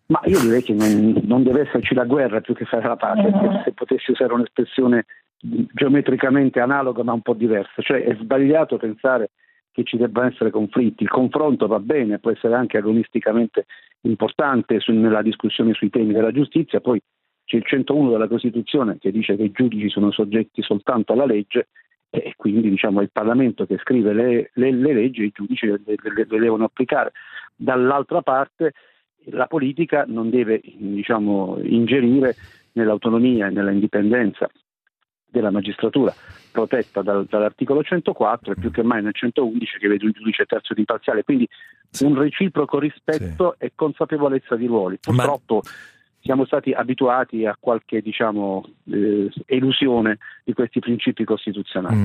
Ma io direi che non deve esserci la guerra più che fare la pace, se potessi usare un'espressione geometricamente analoga ma un po' diversa. Cioè è sbagliato pensare che ci debbano essere conflitti. Il confronto va bene, può essere anche agonisticamente importante nella discussione sui temi della giustizia. Poi c'è il 101 della Costituzione che dice che i giudici sono soggetti soltanto alla legge, e quindi diciamo è il Parlamento che scrive le leggi e i giudici le devono applicare. Dall'altra parte la politica non deve ingerire nell'autonomia e nella indipendenza della magistratura protetta dall'articolo 104 e più che mai nel 111 che vede un giudice terzo ed imparziale, quindi un reciproco rispetto e consapevolezza di ruoli. Purtroppo siamo stati abituati a qualche elusione di questi principi costituzionali.